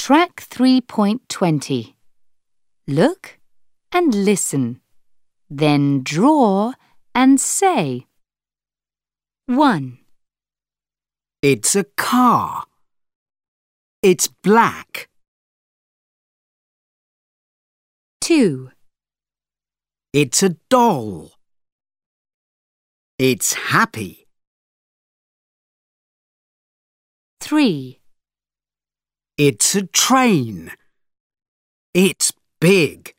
Track 3.20. Look and listen. Then draw and say. 1. It's a car. It's black. 2. It's a doll. It's happy. 3. It's a train. It's big.